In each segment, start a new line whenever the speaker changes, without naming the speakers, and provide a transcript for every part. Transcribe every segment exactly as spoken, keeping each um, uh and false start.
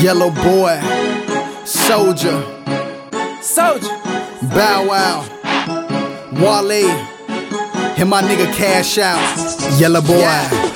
Yellow Boy, Soldier,
Soldier,
Bow Wow, Wale, and my nigga Cash Out. Yellow Boy.
Yeah.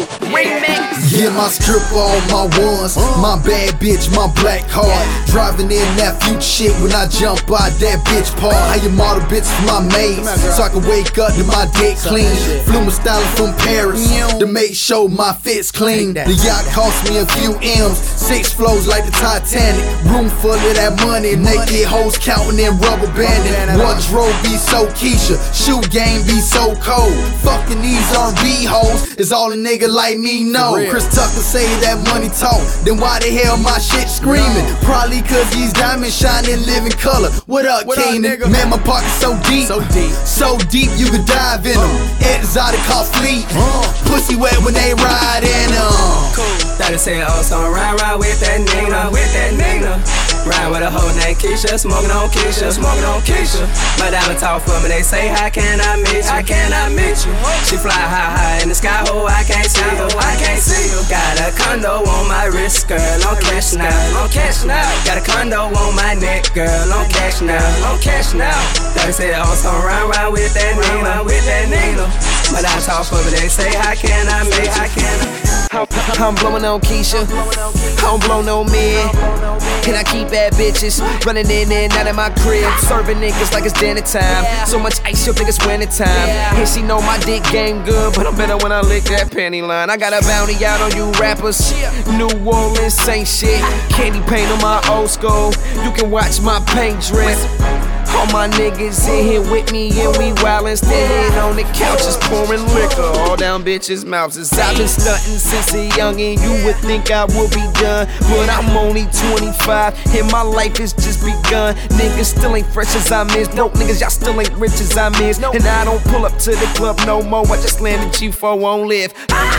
Yeah, my stripper on my ones, my bad bitch, my black card. Driving in that future shit when I jump out that bitch part. How you model bitch for my maid, so I can wake up to my dick clean. Flew my style from Paris to make sure my fit's clean. The yacht cost me a few M's, six flows like the Titanic. Room full of that money, naked hoes counting and rubber banding. Wardrobe be so Keisha, shoe game be so cold. Fucking these R and B hoes is all a nigga like me know. Chris Tucker say that money talk, then why the hell my shit screaming? Probably cause these diamonds shining living color. What up, Keenan? Man, my pocket's so deep, so deep, so deep you could dive in them. Exotic car fleet, pussy wet when they ride in them.
Cool. Thought say oh, so ride, ride with that Nina, with that Nina. Ride with a hoe named Keisha, smoking on Keisha, smoking on Keisha. My diamond talk for me, they say how can I meet you? How can I meet you? She fly high, high in the sky, oh I can't see you, I can't see you. Got a condo on my wrist, girl, on cash now, on cash now. Got a condo on my neck, girl, on cash now, on cash now. Thought say oh, so ride, ride with that Nina, with that Nina. My diamond talk for me, they say how can I meet, how can I?
I'm blowing on Keisha, I don't blow no man. And I keep bad bitches running in and out of my crib, serving niggas like it's dinner time. So much ice, your niggas winter time. And she know my dick game good, but I'm better when I lick that panty line. I got a bounty out on you rappers, New Orleans ain't shit. Candy paint on my old school, you can watch my paint drip. All my niggas in here with me and we wildin', standing on the couches pouring liquor all down bitches' mouths. I've been stuntin' since a youngin', you would think I would be done, but I'm only twenty-five and my life has just begun. Niggas still ain't fresh as I miss, broke niggas y'all still ain't rich as I miss. And I don't pull up to the club no more, I just landed G four on live.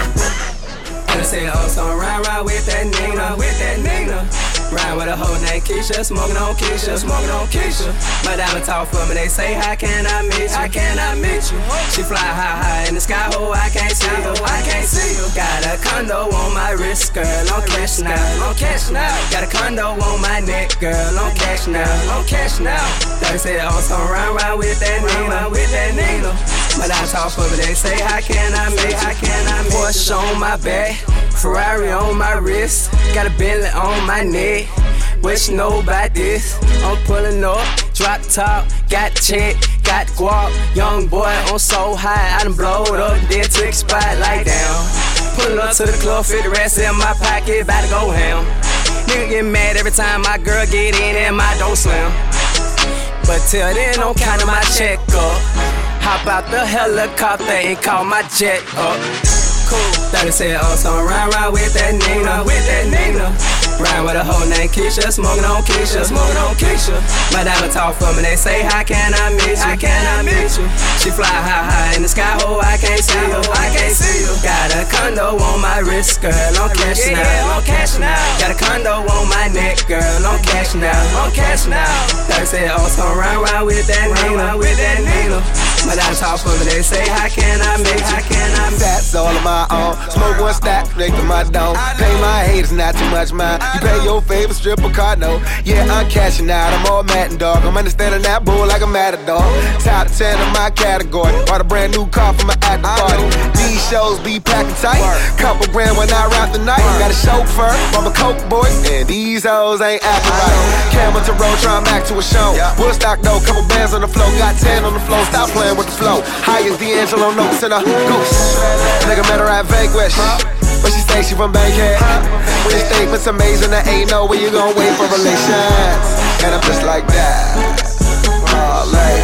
And I say oh, so ride, ride with that Nina, with that Nina. Ride with a hoe named Keisha, smoking on Keisha, smoking on Keisha. My diamond talk for me, they say how can I meet you? How can I meet you? She fly high, high in the sky, oh I can't see you, I can't see you. Got a condo on my wrist, girl, on cash now, on cash now. Got a condo on my neck, girl, on cash now, on cash now. They say oh, so ride, ride with that Nina, with that Nina. My diamond talk for me, they say how can I meet, how can I meet? Porsche on my back, Ferrari on my wrist, got a Bentley on my neck. What you know about this? I'm pulling up, drop top, got check, got guap. Young boy, I'm so high, I done blowed up, then took spotlight down. Pullin' up to the club, fit the rest in my pocket, about to go ham. Nigga get mad every time my girl get in and my door slam. But till then, I'm counting my check up. Hop out the helicopter and call my jet up. Cool. Thought say oh, so ride, ride with that Nina, with that Nina. Ride with a hoe named Keisha, smoking on Keisha, smoking on Keisha. My diamond talk for me, they say how can I meet you? How can I meet you? She fly high, high in the sky, oh I can't see you, I can't see you. Got a condo on my wrist, girl, on cash now, on cash now. Got a condo on my neck, girl, on cash now, on cash now. They say oh, so ride, ride with that Nina, with that Nina. My diamond talk for me, they say how can I meet you? How can I meet you?
That's all of my own. Smoke one stack, straight to my dome. Pay my haters, not too much mine. You pay your favorite stripper card, no. Yeah, I'm cashing out, I'm all mad and dog. I'm understanding that bull like a matador. Top ten in my category. Bought a brand new car for my after party. These shows be packing tight. Couple grand when I rap the night. Got a chauffeur, I'm a coke boy, and these hoes ain't acting right. Camel to road, trying back to a show. Woodstock though, couple bands on the floor. Got ten on the floor, stop playing with the flow. High as D'Angelo notes in a goose. Nigga met her at Vegas, but she say she from Bankhead. When you statement's amazing, there ain't no way you gon' wait for relations. And I'm just like that. Oh, like,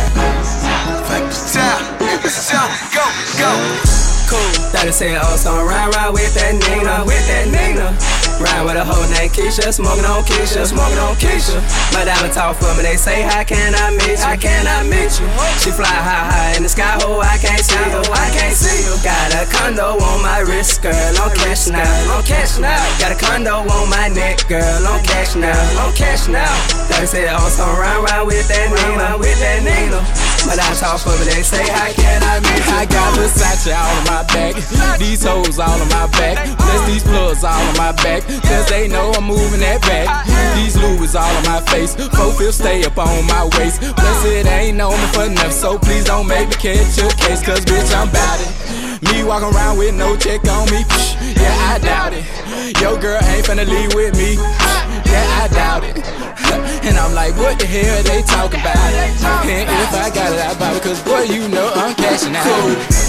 go, go.
Cool. Thought say oh, so ride, ride with that Nina, with that Nina. Ride with a hoe named Keisha, smoking on Keisha, smoking on Keisha. My diamond talk for me, they say how can I meet you? How can I meet you? She fly high, high in the sky, oh I can't see you, I can't see you. Got a condo on my wrist, girl, on cash now, on cash now. Got a condo on my neck, girl, on cash now, on cash now. They say oh, so ride, ride with that Nina, with that Nina. But I talk for me, they say, how can I meet you?
I got Versace all on my back, these hoes all on my back, plus these plugs all on my back, cause they know I'm moving that back. These Louis all on my face, four fifths stay up on my waist, plus it ain't on me for nothing, so please don't make me catch your case, cause bitch I'm bout it. Me walking around with no check on me, yeah I doubt it. Your girl ain't finna leave with me, yeah I doubt it. And I'm like, what the hell they talking about? And if I got it, I buy it, cause boy you know I'm cashing out.